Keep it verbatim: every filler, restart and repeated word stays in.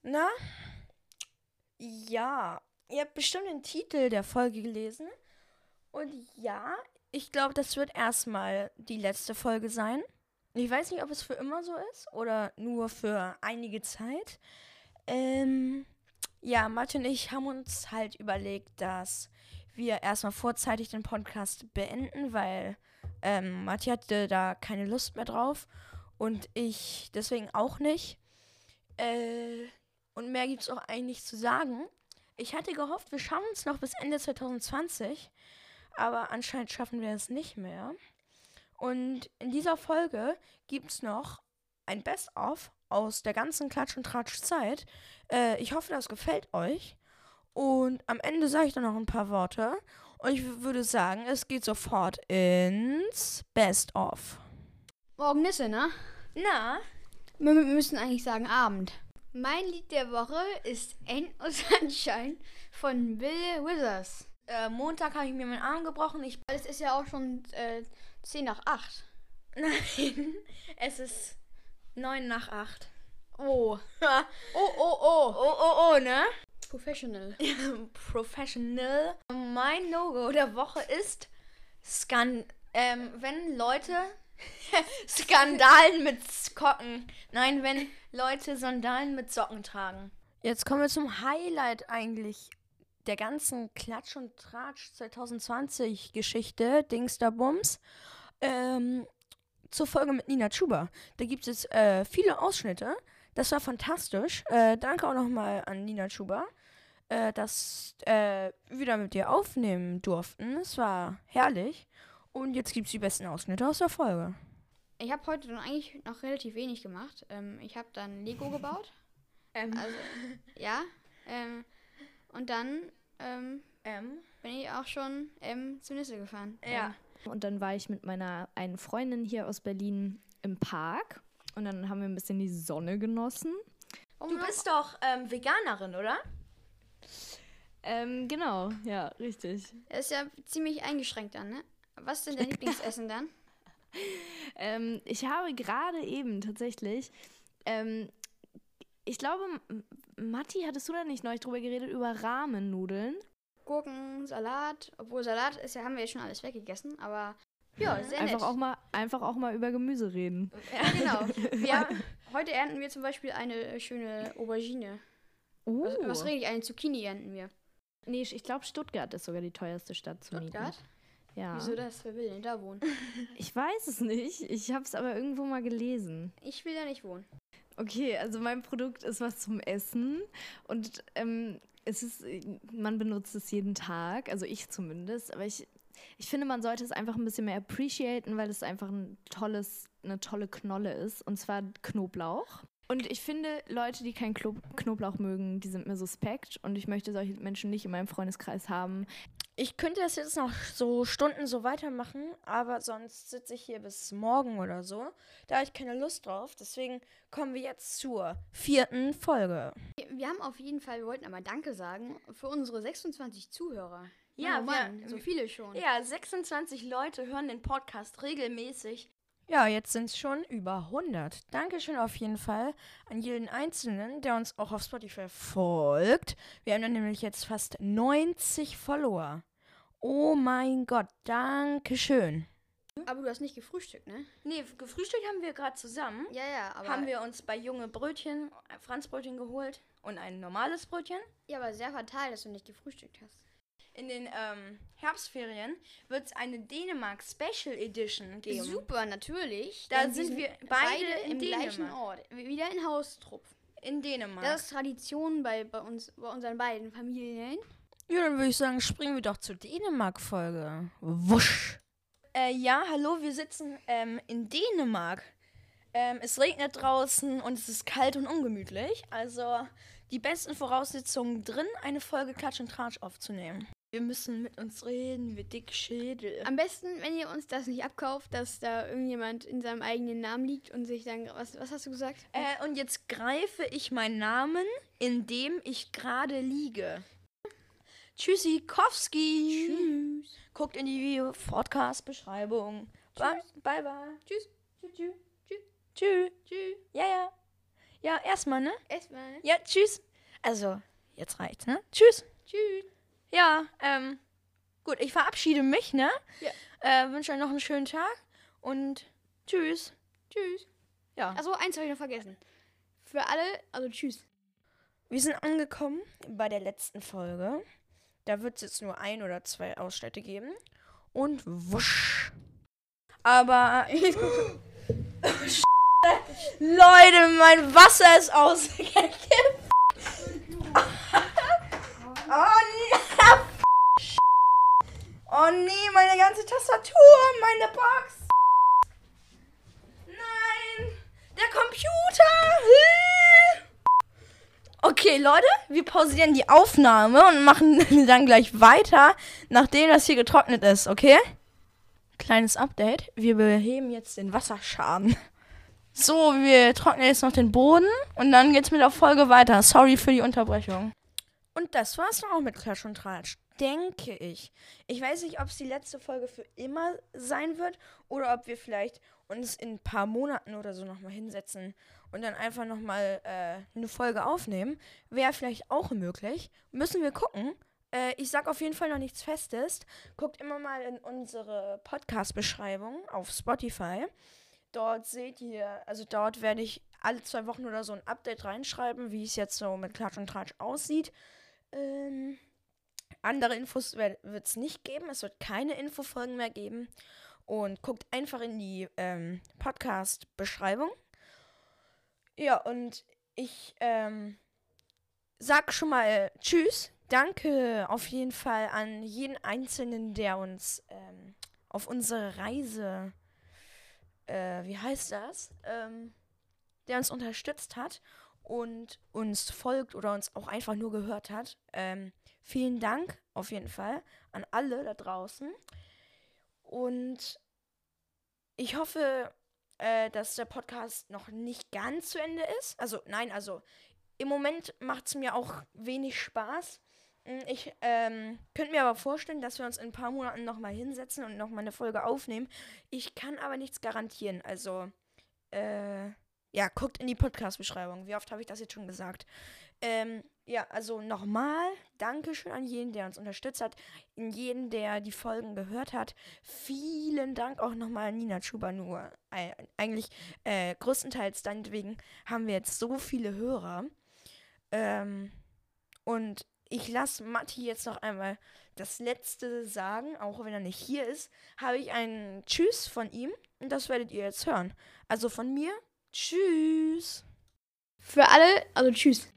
Na? Ja, ihr habt bestimmt den Titel der Folge gelesen. Und ja, ich glaube, das wird erstmal die letzte Folge sein. Ich weiß nicht, ob es für immer so ist oder nur für einige Zeit. Ähm, ja, Martin und ich haben uns halt überlegt, dass wir erstmal vorzeitig den Podcast beenden, weil ähm, Martin hatte da keine Lust mehr drauf und ich deswegen auch nicht. Äh, und mehr gibt es auch eigentlich nicht zu sagen. Ich hatte gehofft, wir schaffen es noch bis Ende zwanzig zwanzig, aber anscheinend schaffen wir es nicht mehr. Und in dieser Folge gibt es noch ein Best-of aus der ganzen Klatsch- und Tratsch-Zeit. Äh, ich hoffe, das gefällt euch. Und am Ende sage ich dann noch ein paar Worte. Und ich w- würde sagen, es geht sofort ins Best-of. Morgen ist er, ne? Na? Wir wir müssen eigentlich sagen Abend. Mein Lied der Woche ist Ain't No Sunshine von Bill Withers. Äh, Montag habe ich mir meinen Arm gebrochen. Ich Es ist ja auch schon äh, zehn nach acht. Nein, es ist neun nach acht. Oh. oh, Oh, oh, oh. oh, oh, oh, ne? Professional. Professional. Mein Logo der Woche ist Skan ähm, wenn Leute Skandalen mit Socken. Nein, wenn Leute Sandalen mit Socken tragen. Jetzt kommen wir zum Highlight eigentlich der ganzen Klatsch- und Tratsch zwanzig zwanzig Geschichte, Dings da Bums. Ähm, zur Folge mit Nina Chuba. Da gibt es äh, viele Ausschnitte. Das war fantastisch. Äh, danke auch nochmal an Nina Chuba, äh, dass äh, wir wieder mit dir aufnehmen durften. Es war herrlich. Und jetzt gibt es die besten Ausschnitte aus der Folge. Ich habe heute dann eigentlich noch relativ wenig gemacht. Ähm, ich habe dann Lego gebaut. Ähm, Also, ja. Ähm, und dann ähm, ähm, bin ich auch schon ähm, zur Nisse gefahren. ja. Und dann war ich mit meiner einen Freundin hier aus Berlin im Park. Und dann haben wir ein bisschen die Sonne genossen. Ähm, Du bist doch ähm, Veganerin, oder? Ähm, genau, ja, richtig. Er ist ja ziemlich eingeschränkt dann, ne? Was ist denn dein Lieblingsessen dann? Ähm, ich habe gerade eben tatsächlich, ähm, ich glaube, M- Matti, hattest du da nicht neulich drüber geredet, über Rahmennudeln? Gurken, Salat. Obwohl Salat ist ja, haben wir ja schon alles weggegessen, aber ja, sehr nett. Einfach auch mal, einfach auch mal über Gemüse reden. Ja, genau. Wir, heute ernten wir zum Beispiel eine schöne Aubergine. Oh. Was, was rede ich? Eine Zucchini ernten wir. Nee, ich glaube, Stuttgart ist sogar die teuerste Stadt zu mieten. Stuttgart? Ja. Wieso das? Wer will denn da wohnen? Ich weiß es nicht. Ich habe es aber irgendwo mal gelesen. Ich will da nicht wohnen. Okay, also mein Produkt ist was zum Essen und ähm, es ist, man benutzt es jeden Tag, also ich zumindest, aber ich, ich finde, man sollte es einfach ein bisschen mehr appreciaten, weil es einfach ein tolles, eine tolle Knolle ist, und zwar Knoblauch. Und ich finde, Leute, die keinen Klo- Knoblauch mögen, die sind mir suspekt und ich möchte solche Menschen nicht in meinem Freundeskreis haben. Ich könnte das jetzt noch so Stunden so weitermachen, aber sonst sitze ich hier bis morgen oder so. Da habe ich keine Lust drauf. Deswegen kommen wir jetzt zur vierten Folge. Wir, wir haben auf jeden Fall, wir wollten aber Danke sagen für unsere sechsundzwanzig Zuhörer. Ja, oh Mann, wir- so viele schon. Ja, sechsundzwanzig Leute hören den Podcast regelmäßig. Ja, jetzt sind es schon über hundert. Dankeschön auf jeden Fall an jeden Einzelnen, der uns auch auf Spotify folgt. Wir haben dann nämlich jetzt fast neunzig Follower. Oh mein Gott, Dankeschön. Aber du hast nicht gefrühstückt, ne? Nee, gefrühstückt haben wir gerade zusammen. Ja, ja, aber. Haben wir uns bei Junge Brötchen, ein Franzbrötchen geholt und ein normales Brötchen. Ja, aber sehr fatal, dass du nicht gefrühstückt hast. In den ähm, Herbstferien wird es eine Dänemark Special Edition geben. Super, natürlich. Da denn sind wir sind beide in im gleichen Dänemark. Ort. Wieder in Haustrupp. In Dänemark. Das ist Tradition bei, bei uns, bei unseren beiden Familien. Ja, dann würde ich sagen, springen wir doch zur Dänemark-Folge. Wusch. Äh, ja, hallo, wir sitzen ähm, in Dänemark. Ähm, es regnet draußen und es ist kalt und ungemütlich. Also die besten Voraussetzungen drin, eine Folge Klatsch und Tratsch aufzunehmen. Wir müssen mit uns reden, wir dick Schädel. Am besten, wenn ihr uns das nicht abkauft, dass da irgendjemand in seinem eigenen Namen liegt und sich dann. Was, was hast du gesagt? Äh, und jetzt greife ich meinen Namen, in dem ich gerade liege. Tschüssikowski. Tschüss. Guckt in die Video-Podcast-Beschreibung. Bye, bye. Bye. Tschüss. Tschüss. Tschüss. Tschüss. Tschüss. Tschüss. Ja, ja. Ja, erstmal, ne? Erstmal. Ja, tschüss. Also, jetzt reicht's, ne? Tschüss. Tschüss. Ja, ähm, gut, ich verabschiede mich, ne? Ja. Äh, wünsche euch noch einen schönen Tag und tschüss. Tschüss. Ja. Achso, eins habe ich noch vergessen. Für alle, also tschüss. Wir sind angekommen bei der letzten Folge. Da wird es jetzt nur ein oder zwei Ausschnitte geben. Und wusch. Aber. Leute, mein Wasser ist ausgekippt. Oh nee. Oh nee, meine ganze Tastatur, meine Box. Nein, der Computer. Okay, Leute, wir pausieren die Aufnahme und machen dann gleich weiter, nachdem das hier getrocknet ist, okay? Kleines Update, wir beheben jetzt den Wasserschaden. So, wir trocknen jetzt noch den Boden und dann geht's mit der Folge weiter. Sorry für die Unterbrechung. Und das war's dann auch mit Klatsch und Tratsch, denke ich. Ich weiß nicht, ob es die letzte Folge für immer sein wird oder ob wir vielleicht uns in ein paar Monaten oder so nochmal hinsetzen und dann einfach nochmal äh, eine Folge aufnehmen. Wäre vielleicht auch möglich. Müssen wir gucken. Äh, ich sag auf jeden Fall noch nichts Festes. Guckt immer mal in unsere Podcast-Beschreibung auf Spotify. Dort seht ihr, also dort werde ich alle zwei Wochen oder so ein Update reinschreiben, wie es jetzt so mit Klatsch und Tratsch aussieht. Ähm, andere Infos wird es nicht geben. Es wird keine Infofolgen mehr geben. Und guckt einfach in die ähm, Podcast-Beschreibung. Ja, und ich ähm, sag schon mal Tschüss. Danke auf jeden Fall an jeden Einzelnen, der uns ähm, auf unsere Reise, äh, wie heißt das, ähm, der uns unterstützt hat und uns folgt oder uns auch einfach nur gehört hat. Ähm, vielen Dank auf jeden Fall an alle da draußen. Und ich hoffe, äh, dass der Podcast noch nicht ganz zu Ende ist. Also, nein, also im Moment macht es mir auch wenig Spaß. Ich ähm, könnte mir aber vorstellen, dass wir uns in ein paar Monaten nochmal hinsetzen und nochmal eine Folge aufnehmen. Ich kann aber nichts garantieren. Also, äh, ja, guckt in die Podcast-Beschreibung. Wie oft habe ich das jetzt schon gesagt? Ähm, ja, also nochmal, Dankeschön an jeden, der uns unterstützt hat, an jeden, der die Folgen gehört hat. Vielen Dank auch nochmal an Nina Chubanur. Äh, eigentlich äh, größtenteils deinetwegen haben wir jetzt so viele Hörer. Ähm, und ich lasse Matti jetzt noch einmal das Letzte sagen, auch wenn er nicht hier ist, habe ich ein Tschüss von ihm und das werdet ihr jetzt hören. Also von mir, Tschüss. Für alle, also tschüss.